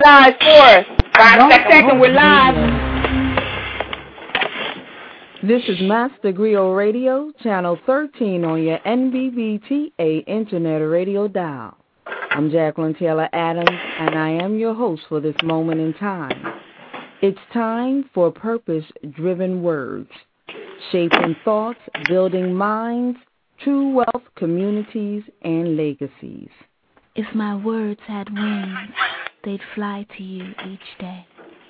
Live 5 seconds, we're live. This is Master Griot Radio, channel 13 on your NBBTA Internet Radio dial. I'm Jacqueline Taylor Adams, and I am your host for this moment in time. It's time for purpose-driven words, shaping thoughts, building minds, true wealth, communities, and legacies. If my words had wings, they'd fly to you each day.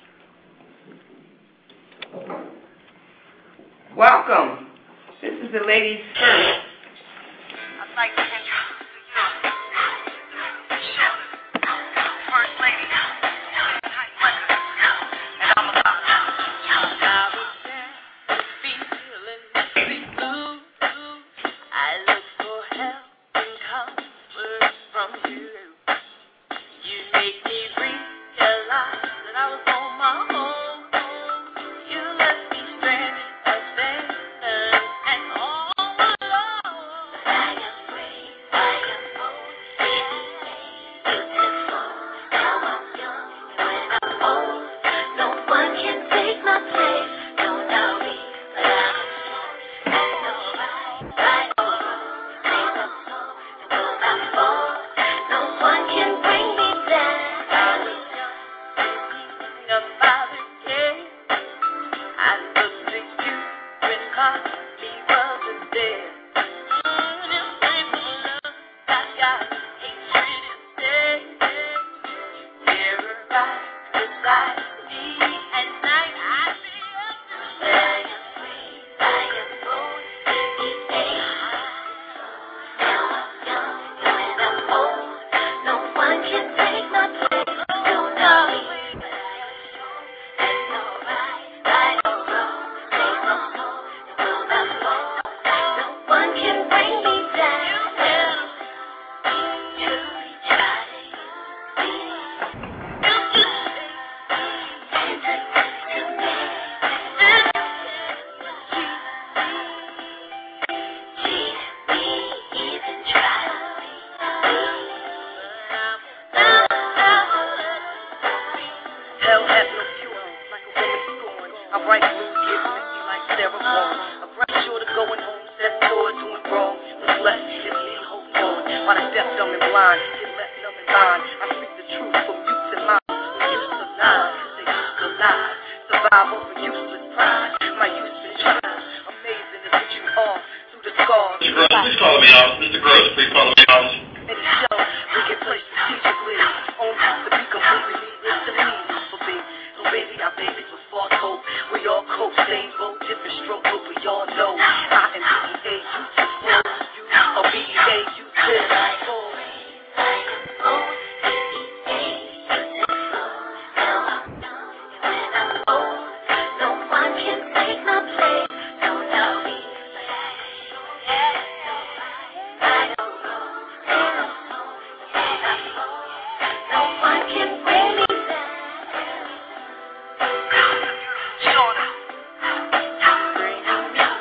Welcome. This is the ladies first. I'd like to introduce to you First Lady, and I'm about I look for help and comfort from you. You make me realize that I was on my own. You left me stranded, abandoned, and all alone. I am free, I am bold, beautiful. Now I'm young, when I'm old, no one can take my place. Don't know me, but I'm strong. That's alright, right or wrong. Take a soul, and when I fall, no one can bring me down. I was young, thinking about the day I looked at you when Carly wasn't there. This paper love I got ain't pretty instead. Terrorized beside me at night, I feel I am free, I am bold, now I'm young, when I'm old, no one can take my place. Don't know me, but I am strong. That's alright, right or wrong. Take a soul, and will not fall. No one can bring me down. You try to use me. You ain't a good to me. Cheat me, even try me. Hell has no cure, like a woman scorned. I write blues, get sticky like Sarah Vaughan. A breath short of going home, set forward, doing wrong. What's left is me holding on. While the deaf, dumb, and blind, get left numb and blind. I speak the truth from youths and minds who used to lie. They used to lie. Survive over useless pride. My youth been tried. Amazing is what you are through the scars. Mr. Gross, please follow me out. Mr. Gross, please follow me out. In the show, we get placed strategically. On to be completely needless to me. For me, so baby, our babies with false hope. We all cope, same boat, different stroke, but we all know. I am BEA, you too slow. You are BEA, you too slow. No one can take my place. Don't know me, but I am strong. I don't know. No one can bring me down. Shorter. Bring me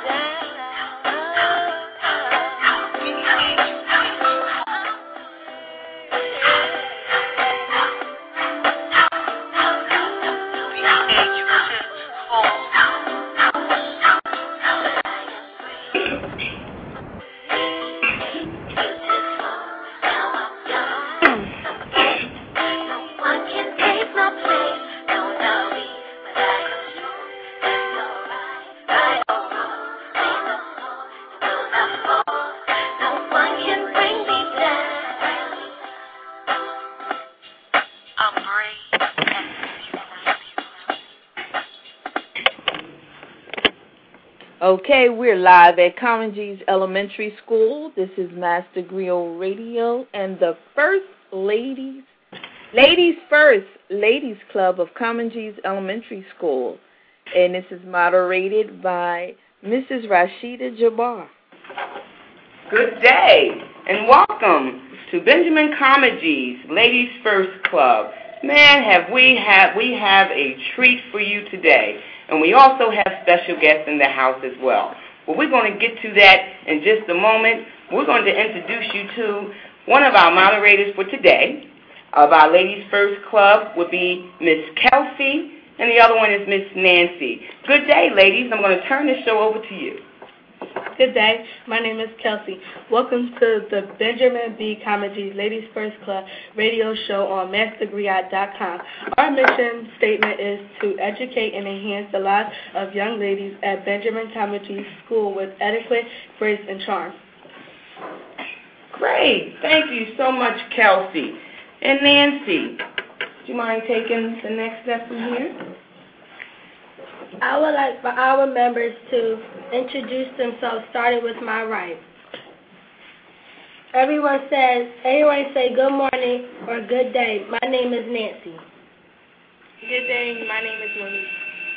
Okay, we're live at Commongees Elementary School. This is Master Griot Radio and the First Ladies First Ladies Club of Commongees Elementary School. And this is moderated by Mrs. Rashida Jabbar. Good day and welcome to Benjamin Commongees Ladies First Club. Man, we have a treat for you today. And we also have special guests in the house as well. Well, we're going to get to that in just a moment. We're going to introduce you to one of our moderators for today. of our Ladies First Club would be Miss Kelsey, and the other one is Miss Nancy. Good day, ladies. I'm going to turn this show over to you. Good day. My name is Kelsey. Welcome to the Benjamin B. Comegy's Ladies First Club radio show on MasterGriot.com. Our mission statement is to educate and enhance the lives of young ladies at Benjamin Comegy's School with etiquette, grace, and charm. Great. Thank you so much, Kelsey. And Nancy, do you mind taking the next step from here? I would like for our members to introduce themselves, starting with my right. Everyone say good morning or good day. My name is Nancy. Good day. My name is Monique.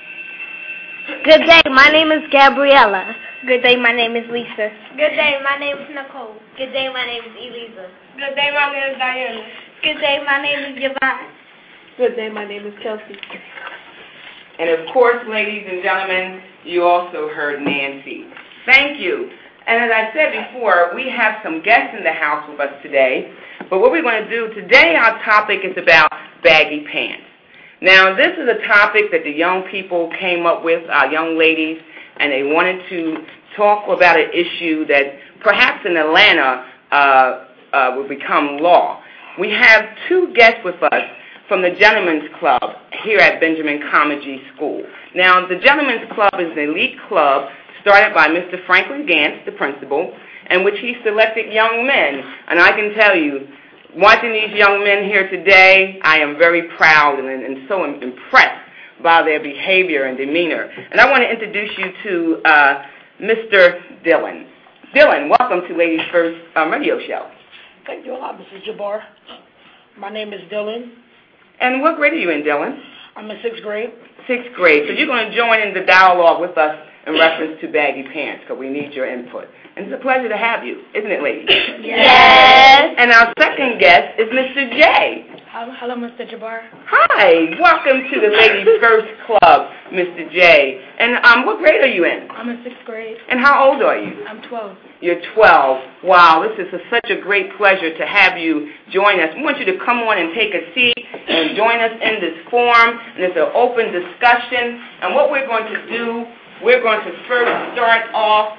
Good day. My name is Gabriella. Good day. My name is Lisa. Good day. My name is Nicole. Good day. My name is Elisa. Good day. My name is Diana. Good day. My name is Yvonne. Good day. My name is Kelsey. And of course, ladies and gentlemen, you also heard Nancy. Thank you. And as I said before, we have some guests in the house with us today. But what we're going to do today, our topic is about baggy pants. Now, this is a topic that the young people came up with, our young ladies, and they wanted to talk about an issue that perhaps in Atlanta will become law. We have two guests with us from the Gentlemen's Club here at Benjamin Comedy School. Now, the Gentlemen's Club is an elite club started by Mr. Franklin Gantz, the principal, in which he selected young men. And I can tell you, watching these young men here today, I am very proud and so impressed by their behavior and demeanor. And I want to introduce you to Mr. Dylan. Dylan, welcome to Ladies First radio show. Thank you a lot, Mrs. Jabbar. My name is Dylan. And what grade are you in, Dylan? I'm in 6th grade. 6th grade. So you're going to join in the dialogue with us in reference to baggy pants, because we need your input. And it's a pleasure to have you, isn't it, ladies? Yes. And our second guest is Mr. J. Hello, Mr. Jabbar. Hi. Welcome to the Ladies First Club, Mr. J. And what grade are you in? I'm in 6th grade. And how old are you? I'm 12. You're 12. Wow, this is such a great pleasure to have you join us. We want you to come on and take a seat and join us in this forum. And it's an open discussion. And what we're going to do, we're going to first start off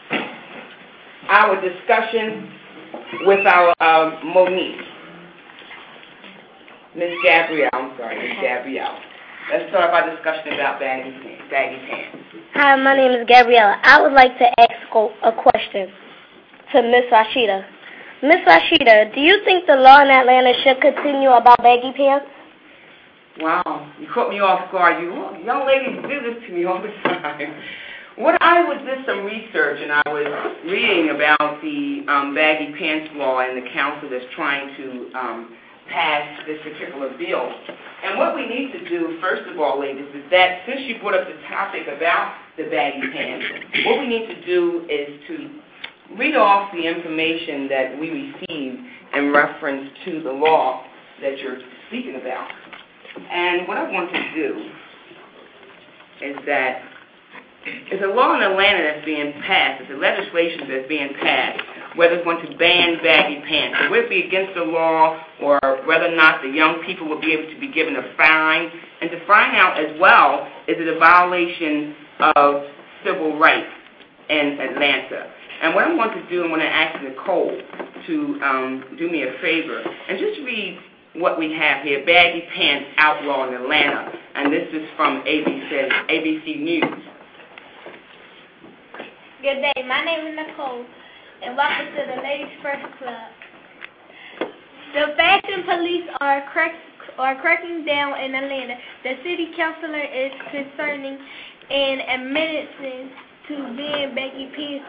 our discussion with our Monique. Miss Gabrielle. Let's start our discussion about baggy pants. Hi, my name is Gabriella. I would like to ask a question to Miss Rashida. Miss Rashida, do you think the law in Atlanta should continue about baggy pants? Wow, you caught me off guard. You young ladies do this to me all the time. Did some research, and I was reading about the baggy pants law and the council that's trying to pass this particular bill. And what we need to do, first of all, ladies, is that since you brought up the topic about the baggy pants, what we need to do is to read off the information that we received in reference to the law that you're speaking about. And what I want to do is that it's a law in Atlanta that's being passed. It's a legislation that's being passed, whether it's going to ban baggy pants, or whether it be against the law, or whether or not the young people will be able to be given a fine, and to find out as well, is it a violation of civil rights in Atlanta. And what I'm going to do, I'm going to ask Nicole to do me a favor and just read what we have here, baggy pants outlaw in Atlanta, and this is from ABC News. Good day. My name is Nicole, and welcome to the Ladies First Club. The fashion police are cracking down in Atlanta. The city councilor is concerning and admitting to ban baggy pants,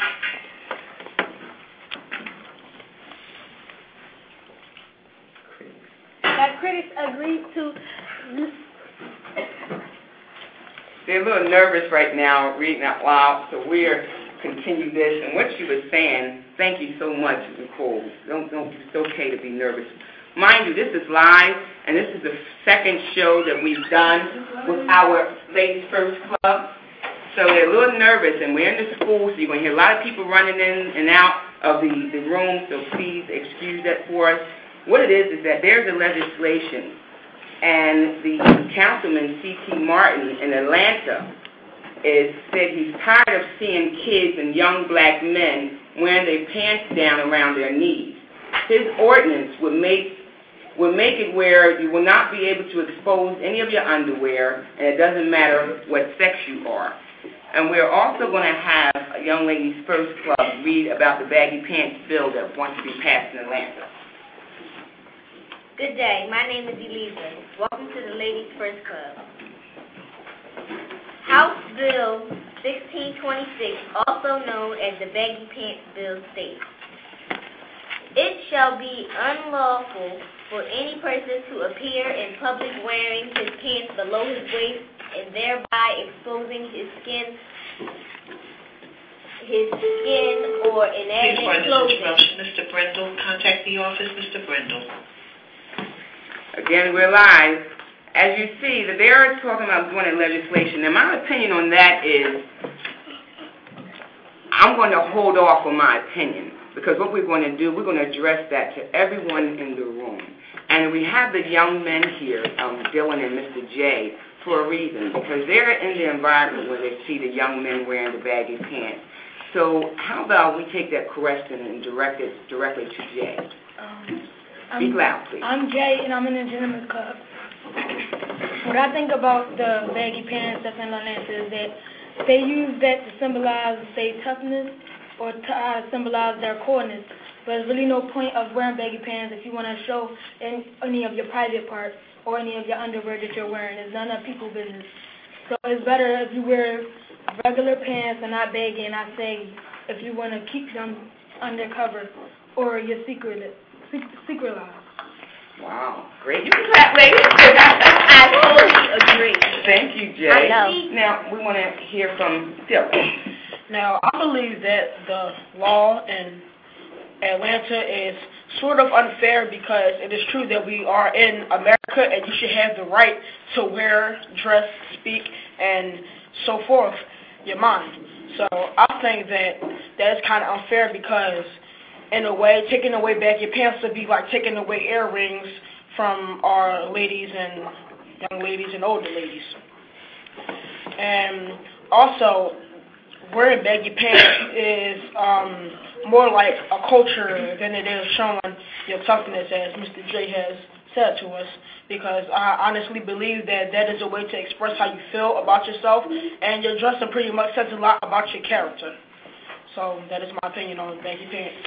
but critics agree to. They're a little nervous right now reading out loud, so we're continue this. And what she was saying, thank you so much, Nicole. It's okay to be nervous. Mind you, this is live, and this is the second show that we've done with our Ladies First Club. So they're a little nervous, and we're in the school, so you're going to hear a lot of people running in and out of the room, so please excuse that for us. what it is that there's a legislation, and the councilman, C.T. Martin in Atlanta, said he's tired of seeing kids and young black men wearing their pants down around their knees. His ordinance would make it where you will not be able to expose any of your underwear, and it doesn't matter what sex you are. And we're also going to have a Young Ladies First Club read about the baggy pants bill that wants to be passed in Atlanta. Good day. My name is Elisa. Welcome to the Ladies First Club. House Bill 1626, also known as the Baggy Pants Bill, states, it shall be unlawful for any person to appear in public wearing his pants below his waist and thereby exposing his skin or inanimate clothing. Mr. Brendel, contact the office, Mr. Brendel. Again, we're live. As you see, that they are talking about doing a legislation. Now, my opinion on that is I'm going to hold off on my opinion, because what we're going to do, we're going to address that to everyone in the room. And we have the young men here, Dylan and Mr. J, for a reason, because they're in the environment where they see the young men wearing the baggy pants. So how about we take that question and direct it directly to Jay? Speak loud, please. I'm Jay, and I'm in the Gentlemen's Club. What I think about the baggy pants that's in Atlanta is that they use that to symbolize, say, toughness or to symbolize their coolness. But there's really no point of wearing baggy pants if you want to show any of your private parts or any of your underwear that you're wearing. It's none of people's business. So it's better if you wear regular pants and not baggy, and I say if you want to keep them undercover or your secret life. Wow, great. You can clap, ladies. I totally agree. Thank you, Jay. I know. Now, we want to hear from Dylan. Now, I believe that the law in Atlanta is sort of unfair because it is true that we are in America and you should have the right to wear, dress, speak, and so forth, your mind. So I think that is kind of unfair because, in a way, taking away baggy pants would be like taking away earrings from our ladies and young ladies and older ladies. And also, wearing baggy pants is more like a culture than it is showing your toughness, as Mr. J has said to us, because I honestly believe that is a way to express how you feel about yourself, and your dressing pretty much says a lot about your character. So that is my opinion on baggy pants.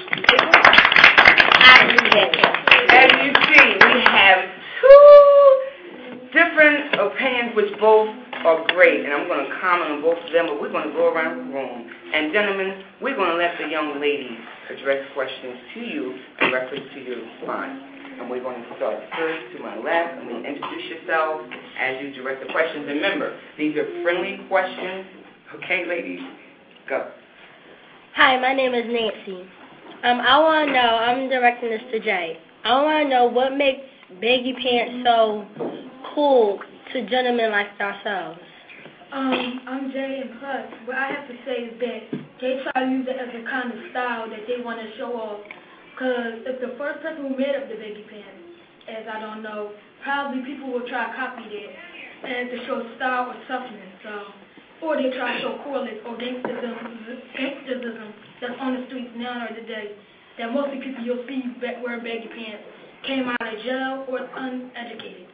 As you see, we have two different opinions which both are great, and I'm going to comment on both of them, but we're going to go around the room. And gentlemen, we're going to let the young ladies address questions to you in reference to your response. And we're going to start first to my left, and we'll introduce yourselves as you direct the questions. And remember, these are friendly questions. Okay, ladies? Go. Hi, my name is Nancy. I want to know, I'm directing this to Jay. I want to know what makes baggy pants so cool to gentlemen like ourselves. I'm Jay, and plus, what I have to say is that they try to use it as a kind of style that they want to show off. Because if the first person who made up the baggy pants, as I don't know, probably people will try to copy that and to show style or toughness. Or they try to show coolness or gangsterism that's on the streets now or today. That most of the people you'll see wearing baggy pants came out of jail or uneducated.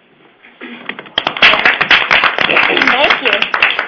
Thank you.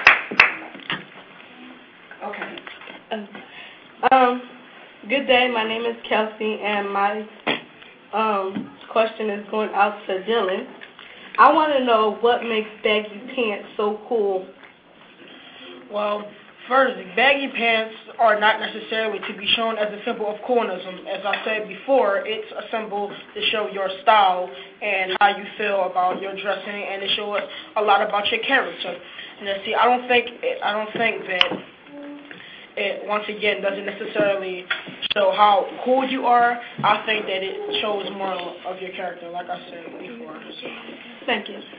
Okay. Good day. My name is Kelsey, and my question is going out to Dylan. I want to know what makes baggy pants so cool. Well, first, baggy pants are not necessarily to be shown as a symbol of coolness. As I said before, it's a symbol to show your style and how you feel about your dressing, and it shows a lot about your character. And see, I don't think that it, once again, doesn't necessarily show how cool you are. I think that it shows more of your character, like I said before. So, thank you.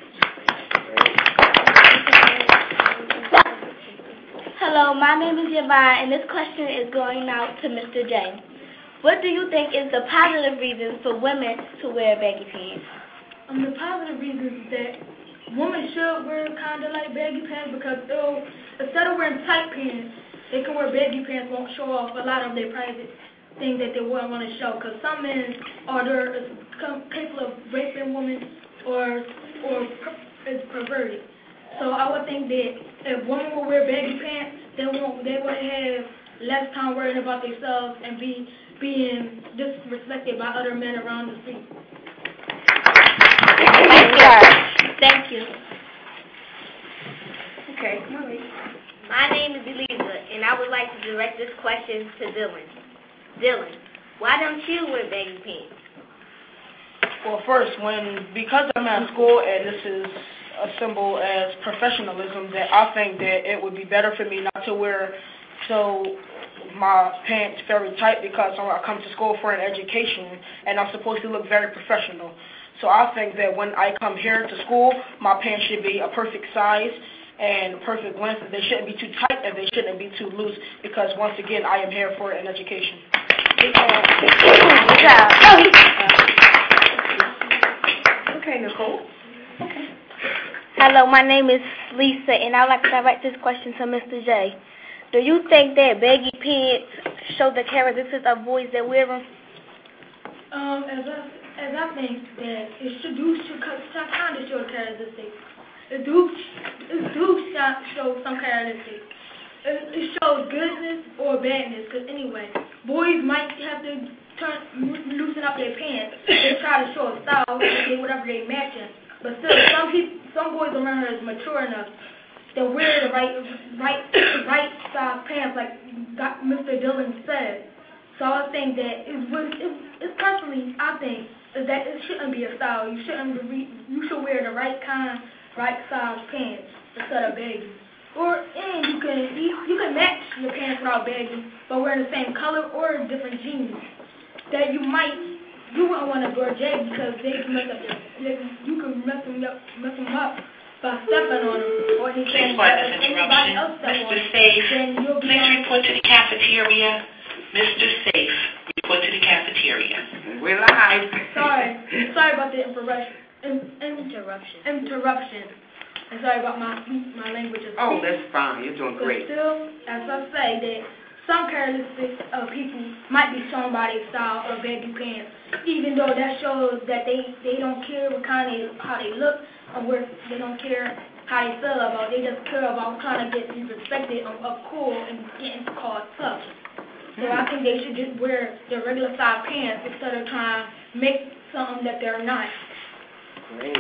Hello, my name is Yvonne, and this question is going out to Mr. J. What do you think is the positive reasons for women to wear baggy pants? The positive reason is that women should wear kind of like baggy pants because instead of wearing tight pants, they can wear baggy pants, won't show off a lot of their private things that they wouldn't want to show. Because some men are capable of raping women or is perverted. So I would think that if women would wear baggy pants, they would have less time worrying about themselves and being disrespected by other men around the street. Thank you. Okay, Marie. My name is Eliza, and I would like to direct this question to Dylan. Dylan, why don't you wear baggy pants? Well, first, because I'm at school and this is a symbol as professionalism, that I think that it would be better for me not to wear my pants very tight because I come to school for an education and I'm supposed to look very professional. So I think that when I come here to school, my pants should be a perfect size and perfect length. They shouldn't be too tight and they shouldn't be too loose because, once again, I am here for an education. Okay, Nicole. Okay. Hello, my name is Lisa, and I would like to direct this question to Mr. J. Do you think that baggy pants show the characteristics of boys that wear them? As I think that it should kind of show the characteristics. It do show some characteristics. It shows goodness or badness. Because anyway, boys might have to loosen up their pants and try to show a style, whatever they matching. But still, some boys around here is mature enough to wear the right size pants, like Mr. Dillon said. So I think that it's personally, I think that it shouldn't be a style. You should wear the right size pants instead of baggy. And you can match your pants without baggy, but wearing the same color or different jeans. That you wouldn't want to wear baggy because they can you can mess them up by stepping on them or anything. Anybody else step on them. Then you'll be please report to the cafeteria. Mr. Safe, report to the cafeteria. We're live. Sorry about the interruption. And sorry about my language. Oh, that's fine. You're doing great. But still, as I say, that some characteristics of people might be shown by their style or baggy pants, even though that shows that they don't care what how they look or where they don't care how they feel about. They just care about trying to get respected of cool and getting called tough. So I think they should just wear their regular size pants instead of trying to make something that they're not. Great.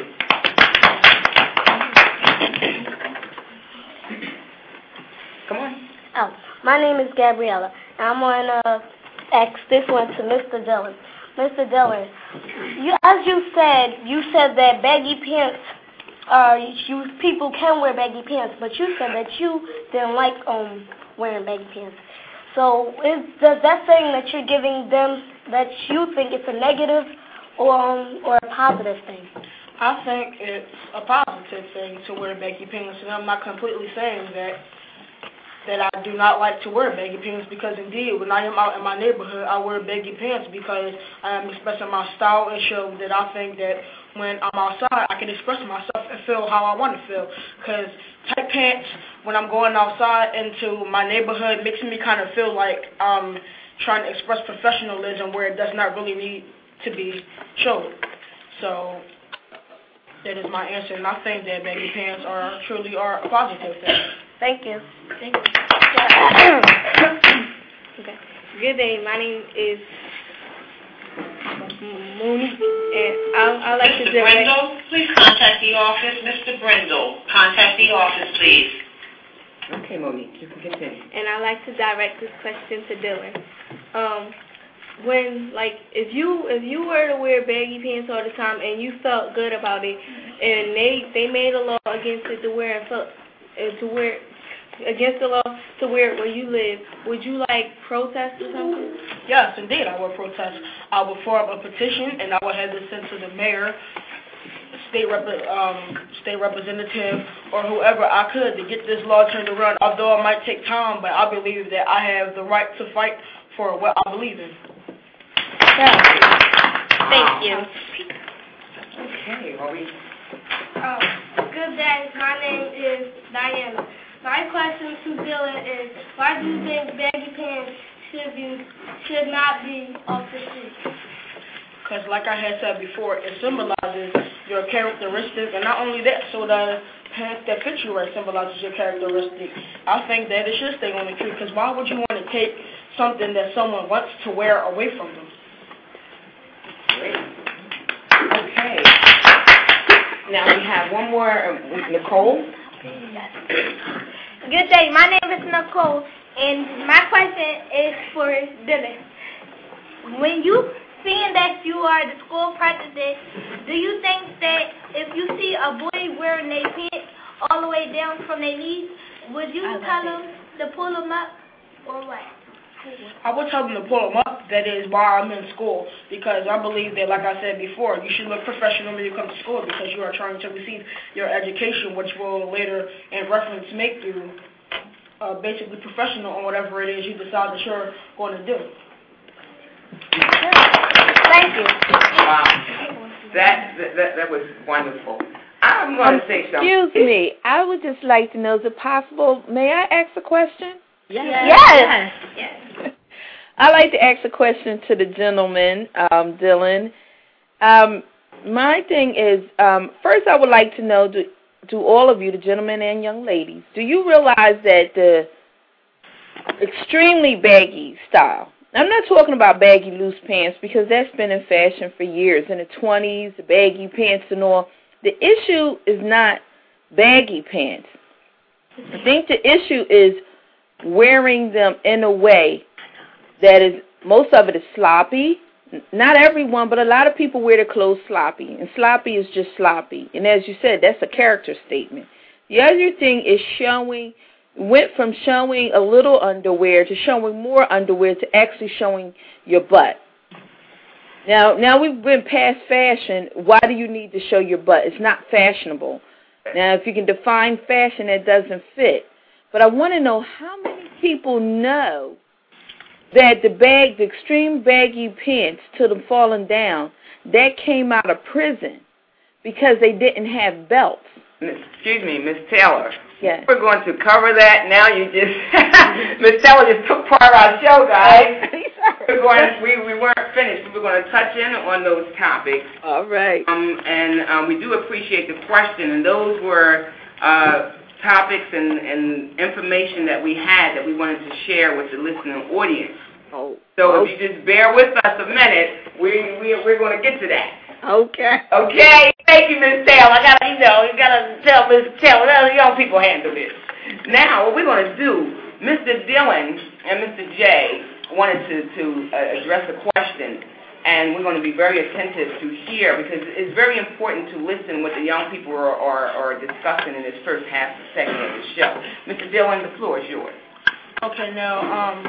Come on. Oh, my name is Gabriella. I'm going to ask this one to Mr. Dillon. Mr. Dillon, as you said that baggy pants people can wear baggy pants, but you said that you didn't like wearing baggy pants. So does that saying that you're giving them that you think it's a negative or a positive thing? I think it's a positive thing to wear baggy pants, and I'm not completely saying that I do not like to wear baggy pants because, indeed, when I am out in my neighborhood, I wear baggy pants because I am expressing my style and show that I think that when I'm outside, I can express myself and feel how I want to feel. Because tight pants, when I'm going outside into my neighborhood, makes me kind of feel like I'm trying to express professionalism where it does not really need to be shown. So that is my answer, and I think that baggy pants truly are a positive thing. Thank you. Okay. Good day. My name is Mooney, and I'd like to direct... Mr. Brindle, please contact the office. Mr. Brindle, contact the office, please. Okay, Monique, you can continue. And I'd like to direct this question to Dylan. If you were to wear baggy pants all the time and you felt good about it, and they made a law against it to wear against the law to wear it where you live, would you protest or something? Yes, indeed, I would protest. I would form a petition, and I would have this sent to the mayor, state representative, or whoever I could to get this law turned around. Although it might take time, but I believe that I have the right to fight for what I believe in. Thank you. Okay, well, Good day. My name is Diana. My question to Dylan is, why do you think baggy pants should not be off the street? Because like I had said before, it symbolizes your characteristics, and not only that, so the pants that fit you right symbolizes your characteristics. I think that it should stay on the tree, because why would you want to take something that someone wants to wear away from them? Great. Okay. Now we have one more, Nicole. Good day. My name is Nicole, and my question is for Dylan. When you seeing that you are the school president, do you think that if you see a boy wearing their pants all the way down from their knees, would you tell them to pull them up or what? I would tell them to pull them up, that is, while I'm in school, because I believe that, like I said before, you should look professional when you come to school, because you are trying to receive your education, which will later, in reference, make you basically professional on whatever it is you decide that you're going to do. Thank you. Wow. That was wonderful. I'm going to say something. Excuse me. I would just like to know, is it possible, may I ask a question? Yes. I'd like to ask a question to the gentleman, Dylan. My thing is, first I would like to know, do all of you, the gentlemen and young ladies, do you realize that the extremely baggy style, I'm not talking about baggy loose pants because that's been in fashion for years, in the 20s, the baggy pants and all. The issue is not baggy pants. I think the issue is wearing them in a way that is, most of it is sloppy. Not everyone, but a lot of people wear their clothes sloppy, and sloppy is just sloppy. And as you said, that's a character statement. The other thing is went from showing a little underwear to showing more underwear to actually showing your butt. Now we've been past fashion. Why do you need to show your butt? It's not fashionable. Now, if you can define fashion, that doesn't fit. But I want to know how many people know that the extreme baggy pants to them falling down, that came out of prison because they didn't have belts. Excuse me, Miss Taylor. Yes. We're going to cover that. Now you just, Miss Taylor just took part of our show, guys. We weren't finished. We were going to touch in on those topics. All right. And we do appreciate the question. And those were topics and information that we had that we wanted to share with the listening audience. So if you just bear with us a minute, we're going to get to that. Okay. Okay. Thank you, Ms. Taylor. You gotta tell Ms. Taylor, let the young people handle this. Now, what we're going to do, Mr. Dylan and Mr. J wanted to address a question, and we're going to be very attentive to hear because it's very important to listen what the young people are discussing in this first half segment of the show. Mr. Dylan, the floor is yours. Okay, now,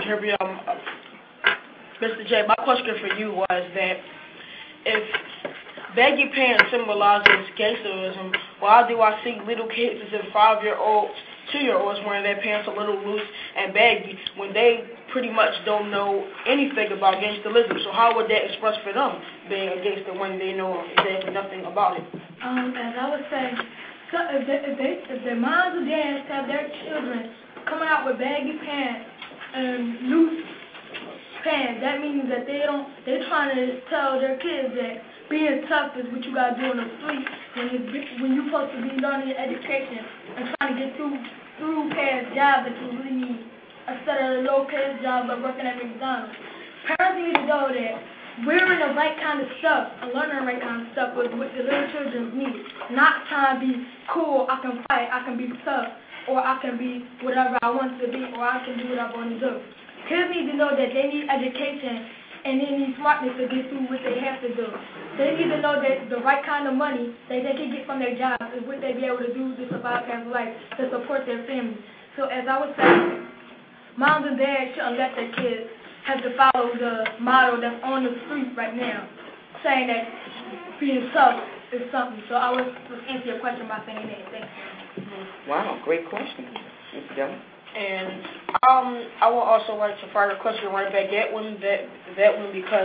Mr. J, my question for you was that if baggy pants symbolizes gangsterism, why do I see little kids as in 5-year-olds, 2-year-olds wearing their pants a little loose and baggy when they pretty much don't know anything about gangsterism? So how would that express for them being a gangster when they know exactly nothing about it? As I would say, so if their moms or dads have their children coming out with baggy pants and loose pants, that means that they're trying to tell their kids that being tough is what you got to do on the street when you're supposed to be learning education and trying to get through past jobs that you really need instead of a low-paying job like working at McDonald's. Parents need to know that wearing the right kind of stuff and learning the right kind of stuff is what the little children need, not trying to be cool, I can fight, I can be tough, or I can be whatever I want to be, or I can do what I want to do. Kids need to know that they need education and they need smartness to get through what they have to do. They need to know that the right kind of money that they can get from their jobs is what they be able to do to survive past life, to support their family. So as I would say, moms and dads shouldn't let their kids have to follow the model that's on the street right now, saying that being tough is something. So I would answer your question by saying that. Thank you. Wow, great question, Mr. Dillon. And I will also like to fire a question right back at that one because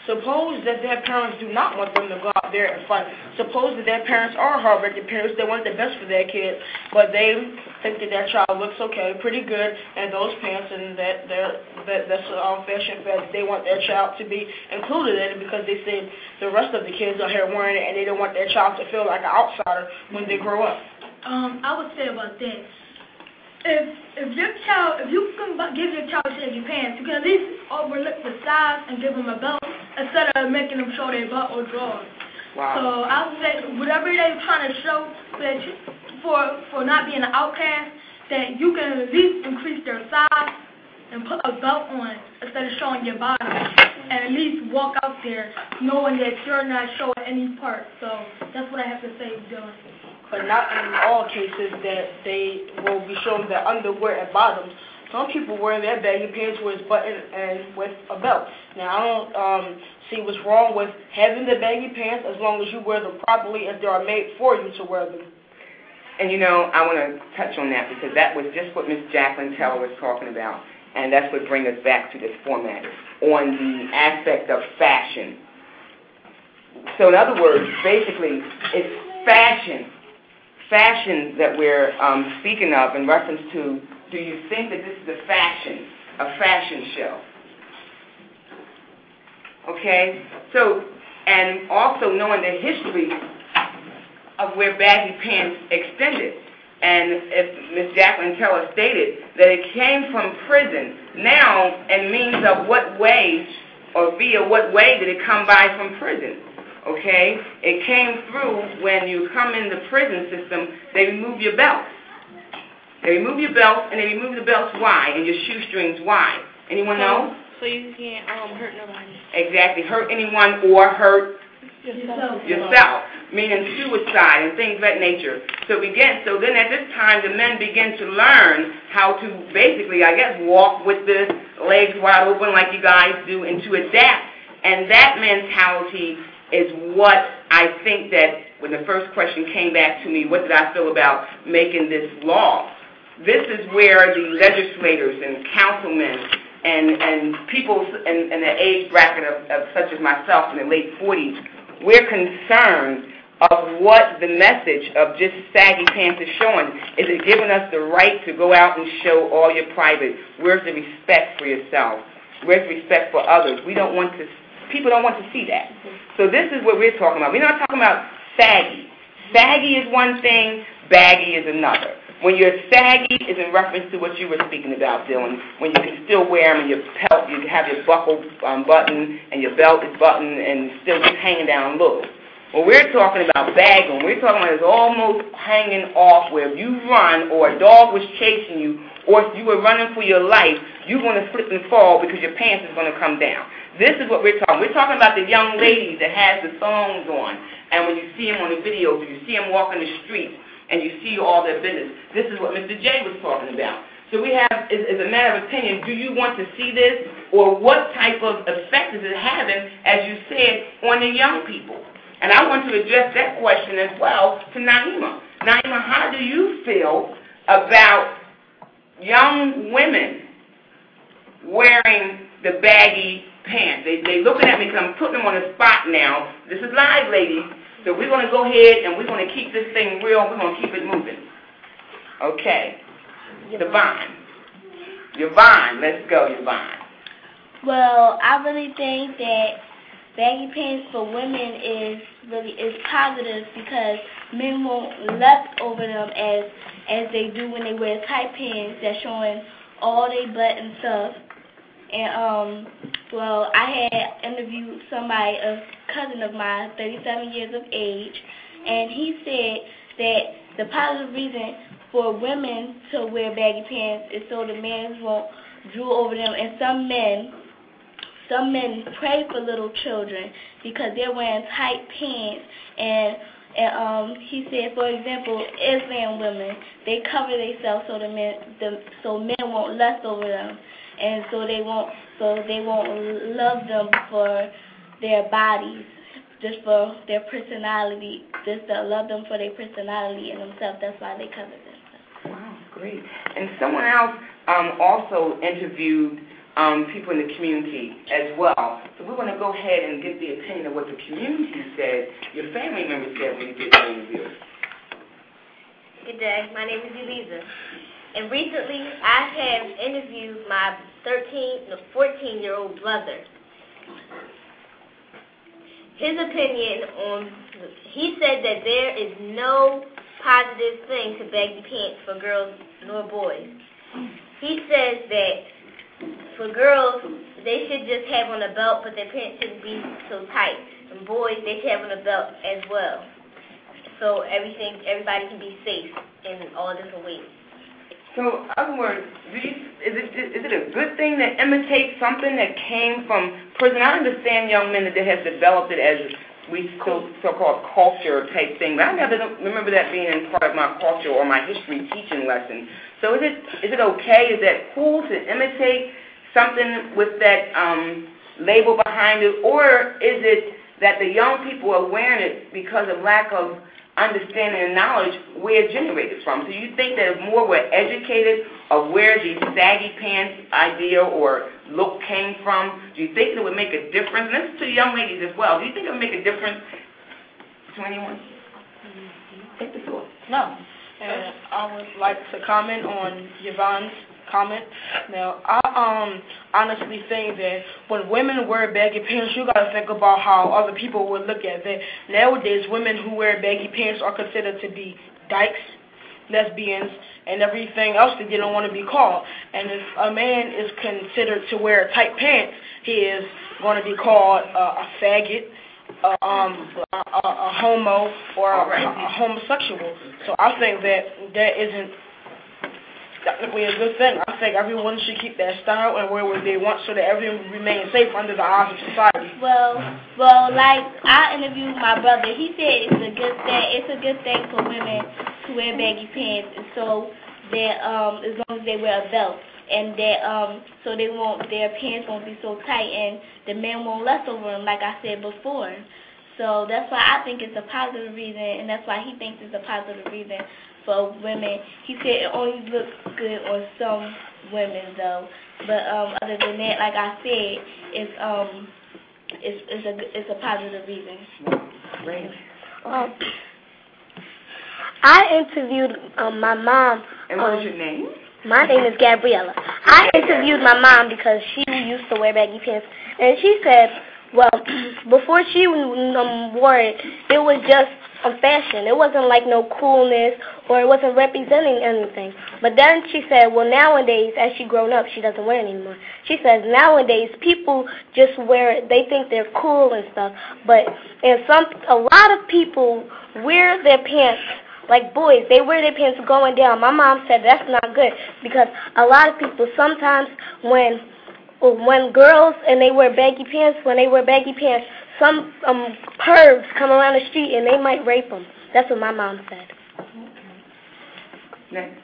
Suppose that their parents do not want them to go out there and fight. Suppose that their parents are hardworking parents, they want the best for their kids, but they think that their child looks okay, pretty good, and those pants, and that's fashion fad. They want their child to be included in it because they say the rest of the kids are here wearing it, and they don't want their child to feel like an outsider when they grow up. I would say about that, if you can give your child saggy pants, you can at least overlook the size and give them a belt instead of making them show their butt or drawers. Wow. So I would say whatever they're trying to show that for not being an outcast, that you can at least increase their size and put a belt on instead of showing your bottom, and at least walk out there knowing that you're not showing any part. So that's what I have to say, Dylan. But not in all cases that they will be showing their underwear and bottoms. Some people wear their baggy pants with button and with a belt. Now, I don't see what's wrong with having the baggy pants as long as you wear them properly as they are made for you to wear them. And I want to touch on that because that was just what Ms. Jacqueline Teller was talking about. And that's what brings us back to this format on the aspect of fashion. So in other words, basically, it's fashion that we're speaking of in reference to, do you think that this is a fashion show? Okay? So, and also knowing the history of where baggy pants extended. And if Ms. Jacqueline Teller stated that it came from prison, now, and means of what way, or via what way did it come by from prison? Okay? It came through when you come in the prison system, they remove your belts. They remove your belts, and they remove the belts why? And your shoestrings why? Anyone know? So you can't hurt nobody. Exactly. Hurt anyone or hurt yourself, meaning suicide and things of that nature. So then at this time, the men begin to learn how to basically, I guess, walk with the legs wide open like you guys do and to adapt. And that mentality is what I think that when the first question came back to me, what did I feel about making this law? This is where the legislators and councilmen and people in the age bracket of such as myself in the late 40s, we're concerned of what the message of just saggy pants is showing. Is it giving us the right to go out and show all your private? Where's the respect for yourself? Where's the respect for others? People don't want to see that. So this is what we're talking about. We're not talking about saggy. Saggy is one thing, baggy is another. When you're saggy is in reference to what you were speaking about, Dylan, when you can still wear them and you have your buckle button and your belt is buttoned and still just hanging down low. Well, we're talking about bagging. We're talking about it's almost hanging off where if you run or a dog was chasing you or if you were running for your life, you're going to slip and fall because your pants is going to come down. This is what we're talking. We're talking about the young ladies that has the thongs on, and when you see them on the videos, or you see them walking the streets, and you see all their business. This is what Mr. J was talking about. So we have, as a matter of opinion, do you want to see this, or what type of effect is it having, as you said, on the young people? And I want to address that question as well to Naima. Naima, how do you feel about young women wearing the baggy pants? They looking at me because I'm putting them on the spot now. This is live, ladies. So we're going to go ahead and we're going to keep this thing real. We're going to keep it moving. Okay. Yvonne, let's go, Yvonne. Well, I really think that baggy pants for women is positive because men won't lust over them as they do when they wear tight pants that's showing all their butt and stuff. And, well, I had interviewed somebody, a cousin of mine, 37 years of age, and he said that the positive reason for women to wear baggy pants is so the men won't drool over them. And some men pray for little children because they're wearing tight pants. And he said, for example, Islam women, they cover themselves so men won't lust over them. And so they won't love them for their bodies, just for their personality, just to love them for their personality and themselves. That's why they cover themselves. Wow, great. And someone else also interviewed people in the community as well. So we're going to go ahead and get the opinion of what the community said, your family members said when you did the interview. Good day. My name is Eliza. And recently, I have interviewed my 14-year-old brother. His opinion on, he said that there is no positive thing to baggy pants for girls nor boys. He says that for girls, they should just have on a belt, but their pants shouldn't be so tight. And boys, they should have on a belt as well. So everybody can be safe in all different ways. So, in other words, is it a good thing to imitate something that came from prison? I understand young men that they have developed it as we so-called culture type thing, but I never remember that being in part of my culture or my history teaching lesson. So is it okay? Is that cool to imitate something with that label behind it, or is it that the young people are wearing it because of lack of understanding and knowledge where it generated from? So you think that if more were educated of where the saggy pants idea or look came from, do you think it would make a difference? And this is to the young ladies as well. Do you think it would make a difference to anyone? Take the floor. No. And I would like to comment on Yvonne's comment. Now, I honestly think that when women wear baggy pants, you got to think about how other people would look at that. Nowadays, women who wear baggy pants are considered to be dykes, lesbians, and everything else that they don't want to be called. And if a man is considered to wear tight pants, he is going to be called a faggot, a homo, or a homosexual. So I think that isn't technically a good thing. I think everyone should keep their style and wear what they want so that everyone remains safe under the eyes of society. Well, like I interviewed my brother. He said it's a good thing. It's a good thing for women to wear baggy pants, and so that as long as they wear a belt, and that so their pants won't be so tight, and the men won't lust over them, like I said before. So that's why I think it's a positive reason, and that's why he thinks it's a positive reason for women. He said it only looks good on some women, though. But other than that, like I said, it's a positive reason. Great. I interviewed my mom. And what is your name? My name is Gabriella. I interviewed my mom because she used to wear baggy pants, and she said, well, before she wore it, it was just a fashion. It wasn't like no coolness, or it wasn't representing anything. But then she said, well, nowadays, as she grown up, she doesn't wear it anymore. She says nowadays people just wear it. They think they're cool and stuff. But a lot of people wear their pants like boys. They wear their pants going down. My mom said that's not good because a lot of people sometimes when girls and they wear baggy pants, some pervs come around the street and they might rape them. That's what my mom said. Next.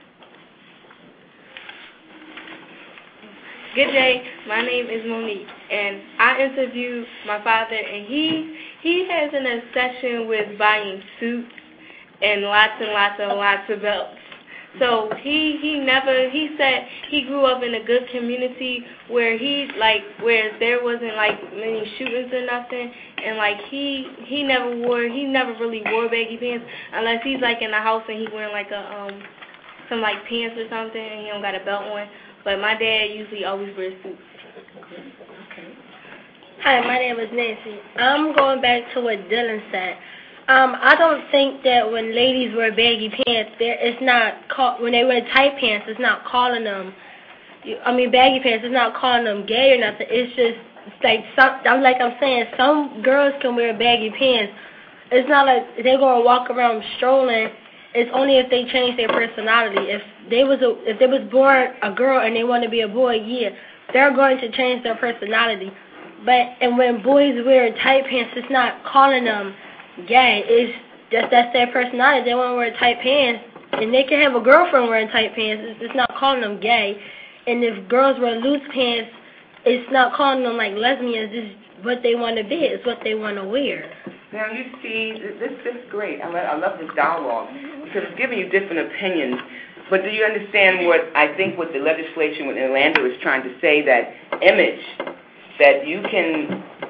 Good day. My name is Monique, and I interviewed my father, and he has an obsession with buying suits and lots of belts. So he said he grew up in a good community where there wasn't many shootings or nothing, and he never really wore baggy pants unless he's in the house and he's wearing some pants or something and he don't got a belt on. But my dad usually always wears suits. Okay. Hi, my name is Nancy. I'm going back to what Dylan said. I don't think that when ladies wear baggy pants, when they wear tight pants, it's not calling them, baggy pants, it's not calling them gay or nothing. It's just I'm saying, some girls can wear baggy pants. It's not like they're going to walk around strolling. It's only if they change their personality. If they was born a girl and they want to be a boy, yeah, they're going to change their personality. And when boys wear tight pants, it's not calling them gay. It's just that's their personality. They want to wear tight pants, and they can have a girlfriend wearing tight pants. It's not calling them gay. And if girls wear loose pants, it's not calling them lesbians. It's what they want to be. It's what they want to wear. Now you see, this is great. I love this dialogue because it's giving you different opinions. But do you understand what the legislation with Orlando is trying to say? That image that you can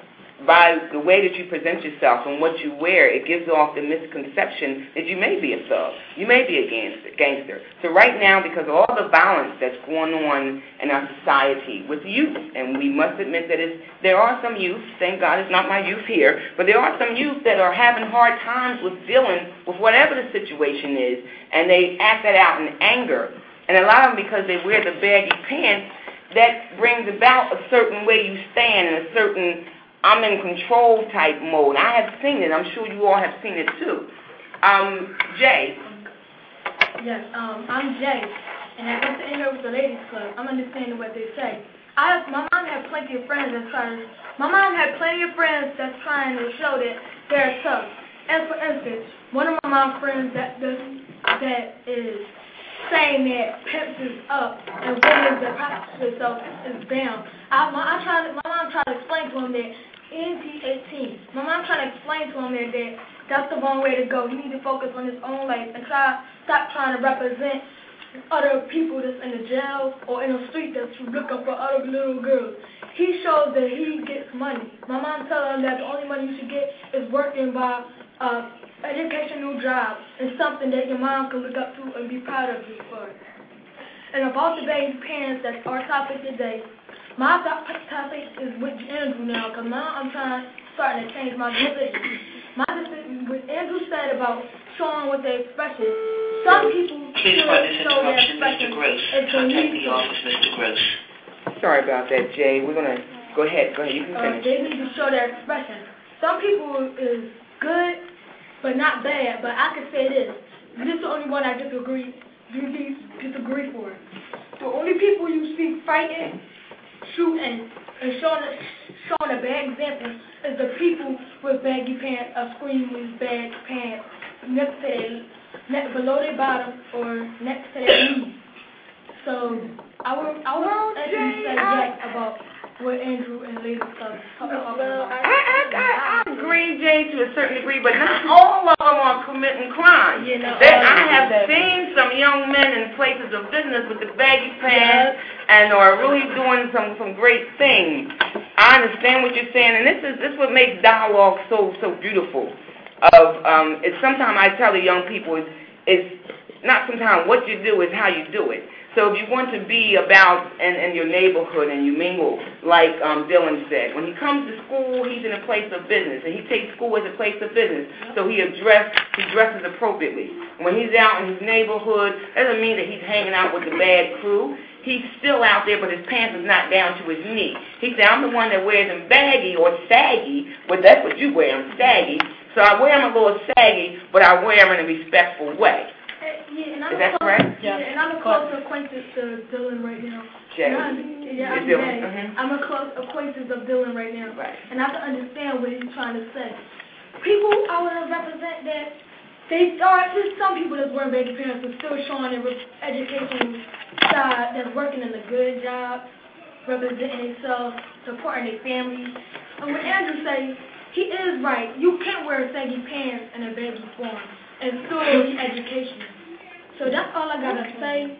by the way that you present yourself and what you wear, it gives off the misconception that you may be a thug, you may be a gangster. So right now, because of all the violence that's going on in our society with youth, and we must admit that there are some youth, thank God it's not my youth here, but there are some youth that are having hard times with dealing with whatever the situation is, and they act that out in anger. And a lot of them, because they wear the baggy pants, that brings about a certain way you stand and a certain I'm in control type mode. I have seen it. I'm sure you all have seen it too. Jay. Yes, I'm Jay, and I went to end up with the ladies club. I'm understanding what they say. My mom had plenty of friends that's trying to show that they're tough. As for instance, one of my mom's friends that is saying that pimps is up and women that prostitute themselves is down. My mom tried to explain to him that NP18. My mom tried to explain to him that that's the wrong way to go. He need to focus on his own life and stop trying to represent other people that's in the jail or in the street that's looking for other little girls. He shows that he gets money. My mom tells him that the only money you should get is working by educational job and something that your mom can look up to and be proud of you for. And about the baggy pants, that's our topic today. My topic is with Andrew now, because now I'm starting to change my decision. My decision, what Andrew said about showing what they expression. Some people Please pardon this show their interruption, expression. Mr. Gross. Contact the office, Mr. Gross. Sorry about that, Jay. We're going to go ahead. You can finish. They need to show their expression. Some people is good, but not bad. But I can say this. This is the only one I disagree for. The only people you see fighting, shooting, and showing a bad example is the people with baggy pants, screaming with bad pants below their bottom or next to their knees. So I will actually say yes about what Andrew and Lady talking about. I agree, Jay, to a certain degree, but not all of them are committing crime. I have seen some young men in places of business with the baggy pants and are really doing some great things. I understand what you're saying, and this is what makes dialogue so beautiful. It's sometimes I tell the young people it's not sometimes what you do, is how you do it. So if you want to be about in your neighborhood and you mingle, like Dylan said, when he comes to school, he's in a place of business, and he takes school as a place of business. So he dresses appropriately. When he's out in his neighborhood, that doesn't mean that he's hanging out with the bad crew. He's still out there, but his pants is not down to his knee. He said, I'm the one that wears them baggy or saggy. Well, that's what you wear them, saggy. So I wear them a little saggy, but I wear them in a respectful way. Is that correct? Yeah, and I'm a close acquaintance to Dylan right now. Jay? I'm Jay. I'm a close acquaintance of Dylan right now. Right. And I can understand what he's trying to say. People I want to represent that there's some people that's wearing baggy pants but still showing their education side, that's working in a good job, representing themselves, supporting their families. And what Andrew says, he is right. You can't wear saggy pants in a baggy form and still be educational. So that's all I gotta say.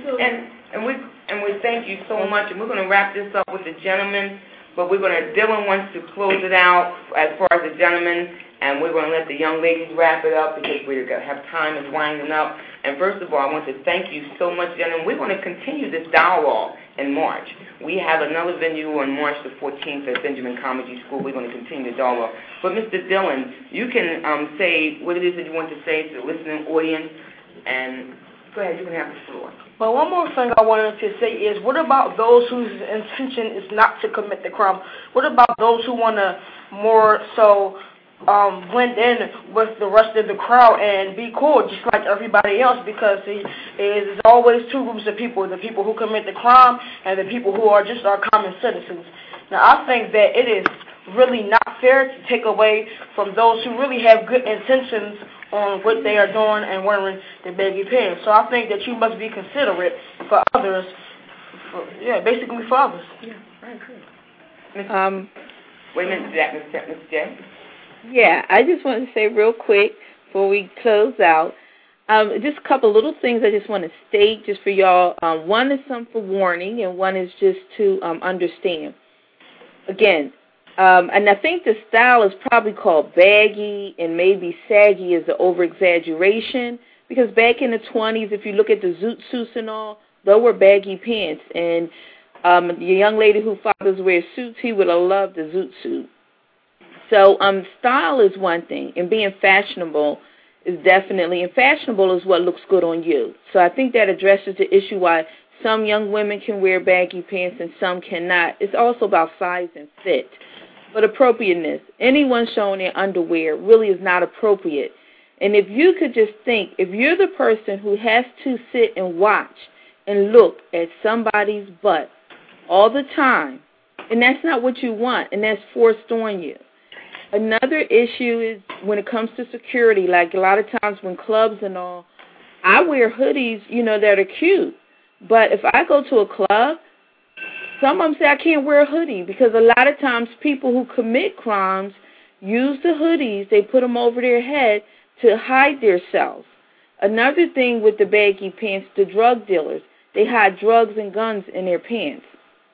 And we thank you so much, and we're gonna wrap this up with the gentleman, but Dylan wants to close it out as far as the gentleman, and we're gonna let the young ladies wrap it up because we're gonna have time is winding up. And first of all, I want to thank you so much, gentlemen. We're gonna continue this dialogue in March. We have another venue on March the 14th at Benjamin Comedy School. We're going to continue the dialogue. But Mr. Dylan, you can say what it is that you want to say to the listening audience, and go ahead, you can have the floor. But one more thing I wanted to say is, what about those whose intention is not to commit the crime? What about those who want to more so blend in with the rest of the crowd and be cool just like everybody else? Because there's always two groups of people, the people who commit the crime and the people who are just our common citizens. Now, I think that it is really not fair to take away from those who really have good intentions on what they are doing and wearing the baggy pants. So I think that you must be considerate for others, basically for others. Yeah, I agree. Wait a minute, Mr. J. Yeah, I just want to say real quick before we close out, just a couple little things I just want to state just for y'all. One is some for warning, and one is just to understand. Again, And I think the style is probably called baggy, and maybe saggy is the over-exaggeration, because back in the 20s, if you look at the zoot suits and all, those were baggy pants. And the young lady whose fathers wear suits, he would have loved the zoot suit. So style is one thing, and being fashionable is definitely, and fashionable is what looks good on you. So I think that addresses the issue why some young women can wear baggy pants and some cannot. It's also about size and fit. But appropriateness, anyone showing their underwear really is not appropriate. And if you could just think, if you're the person who has to sit and watch and look at somebody's butt all the time, and that's not what you want, and that's forced on you. Another issue is when it comes to security, like a lot of times when clubs and all, I wear hoodies, that are cute. But if I go to a club, some of them say I can't wear a hoodie because a lot of times people who commit crimes use the hoodies, they put them over their head to hide themselves. Another thing with the baggy pants, the drug dealers, they hide drugs and guns in their pants.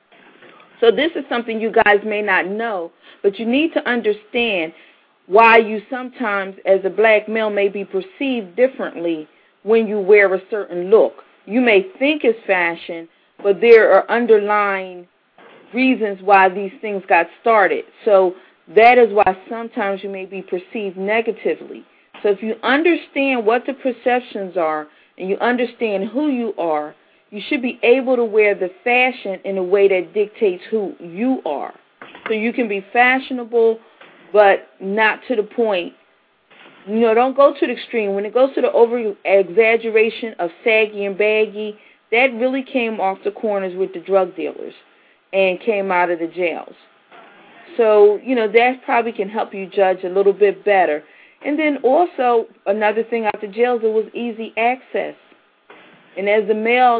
So this is something you guys may not know, but you need to understand why you sometimes, as a black male, may be perceived differently when you wear a certain look. You may think it's fashion, but there are underlying reasons why these things got started. So that is why sometimes you may be perceived negatively. So if you understand what the perceptions are and you understand who you are, you should be able to wear the fashion in a way that dictates who you are. So you can be fashionable, but not to the point. Don't go to the extreme. When it goes to the over-exaggeration of saggy and baggy, that really came off the corners with the drug dealers and came out of the jails. So, that probably can help you judge a little bit better. And then also, another thing out the jails, it was easy access. And as a male,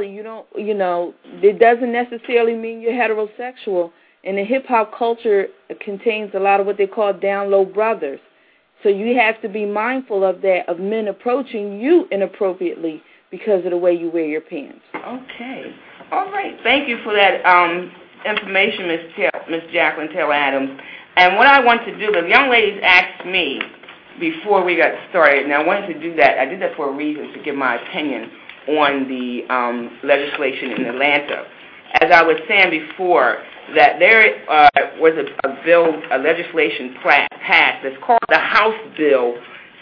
it doesn't necessarily mean you're heterosexual. And the hip-hop culture contains a lot of what they call down-low brothers. So you have to be mindful of that, of men approaching you inappropriately because of the way you wear your pants. Okay. All right. Thank you for that information, Miss Jacqueline Taylor Adams. And what I want to do, the young ladies asked me before we got started, and I wanted to do that. I did that for a reason, to give my opinion on the legislation in Atlanta. As I was saying before, that there was a legislation passed that's called the House Bill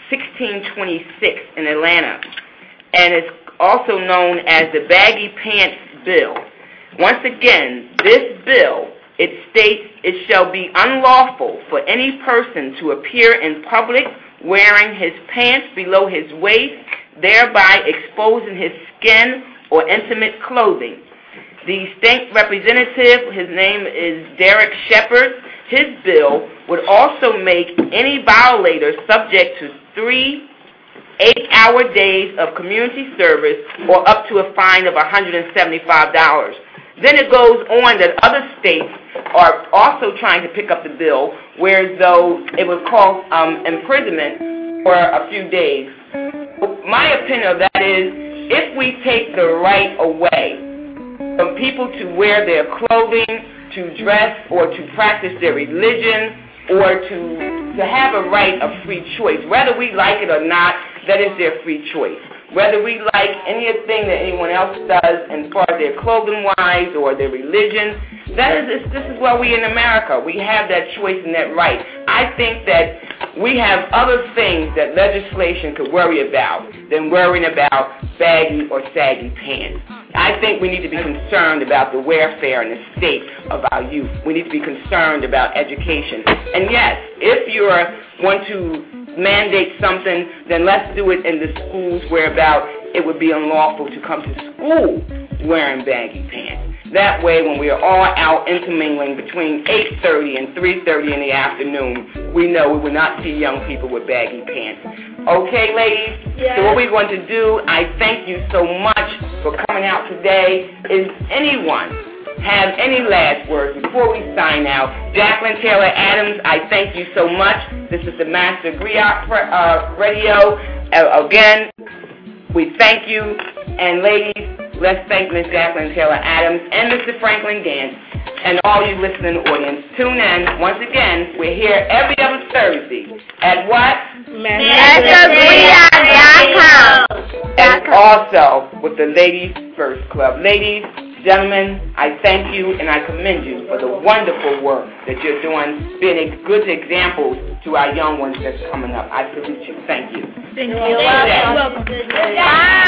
1626 in Atlanta, and it's also known as the Baggy Pants Bill. Once again, this bill, it states it shall be unlawful for any person to appear in public wearing his pants below his waist, thereby exposing his skin or intimate clothing. The state representative, his name is Derek Shepard, his bill would also make any violator subject to 3 8-hour days of community service or up to a fine of $175. Then it goes on that other states are also trying to pick up the bill, whereas though it would cause imprisonment for a few days. My opinion of that is, if we take the right away from people to wear their clothing, to dress, or to practice their religion, or to have a right of free choice, whether we like it or not, that is their free choice. Whether we like anything that anyone else does as far as their clothing-wise or their religion, this is why we in America. We have that choice and that right. I think that we have other things that legislation could worry about than worrying about baggy or saggy pants. I think we need to be concerned about the welfare and the state of our youth. We need to be concerned about education. And yes, if you want to mandate something, then let's do it in the schools whereabout it would be unlawful to come to school wearing baggy pants. That way, when we are all out intermingling between 8:30 and 3:30 in the afternoon, we know we will not see young people with baggy pants. Okay, ladies? Yes. So what we're going to do, I thank you so much for coming out today. Is anyone have any last words before we sign out? Jacqueline Taylor Adams, I thank you so much. This is the Master Griot Radio. Again, we thank you. And ladies, let's thank Ms. Jacqueline Taylor Adams and Mr. Franklin Gantz and all you listening audience, tune in. Once again, we're here every other Thursday at what? MasterGria.com. And also with the Ladies First Club. Ladies, gentlemen, I thank you and I commend you for the wonderful work that you're doing, being good examples to our young ones that's coming up. I salute you. Thank you. Thank you. You're welcome. Bye.